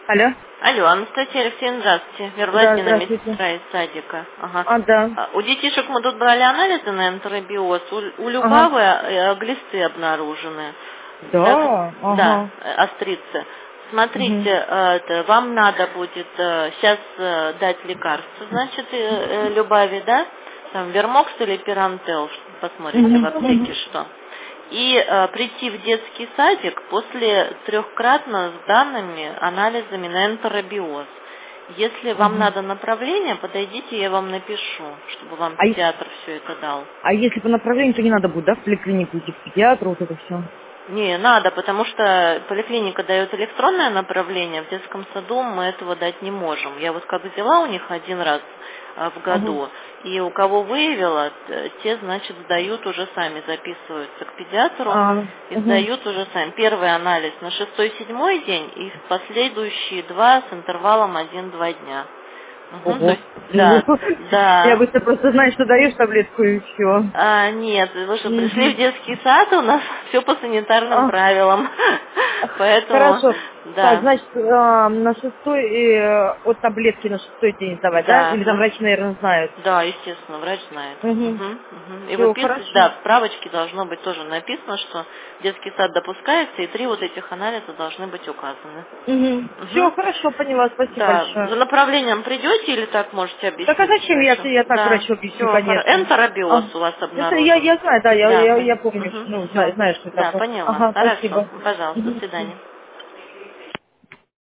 Алло. Алло, Анастасия Алексеевна, здравствуйте. Вера Да, Владимировна, здравствуйте. медсестра из садика. Ага. Да. У детишек мы тут брали анализы на энтеробиоз. У Ага. Любавы глисты обнаружены. Так, Да. да, Ага. острицы. Угу. Смотрите, вам надо будет сейчас дать лекарство, значит, Любави, да? Там Вермокс или Пирантел, посмотрите в Угу. аптеке что. И прийти в детский садик после трехкратно сданными анализами на энтеробиоз. Если вам Угу. надо направление, подойдите, я вам напишу, чтобы вам А, педиатр все это дал. а если по направлению, то не надо будет, да, в поликлинику идти, к педиатру, вот это все? Не, надо, потому что поликлиника дает электронное направление, в детском саду мы этого дать не можем. Я вот как взяла у них один раз в Ага. году, и у кого выявила, те, значит, сдают уже сами, записываются к педиатру и Угу. сдают уже сами. Первый анализ на 6-7 день и последующие 2 с интервалом 1-2 дня. Мгм, то Ого. есть, да, Я да. бы просто знаю, что даешь таблетку и все. Нет, вы что, пришли в Угу. детский сад, у нас все по санитарным правилам. Поэтому, Хорошо. Так, да, значит, на шестой, от таблетки на шестой день сдавать, да? да, Или там врачи, наверное, знают? да, естественно, врач знает. Угу. Мгм, мгм. И Все, выписывать, хорошо. да, в справочке должно быть тоже написано, что детский сад допускается, и 3 вот этих анализа должны быть указаны. Угу. Все, Мгм. хорошо, поняла, спасибо Да, большое. за направлением придете или так можете Так а объяснить зачем врачу? я так Да, врачу объясню, все, конечно. энтеробиоз у вас Это обнаружен. я знаю, да, Да, я помню, угу, ну, все. знаю, что это Да, такое. поняла. Ага, Хорошо. спасибо. Пожалуйста, до Мгм. свидания.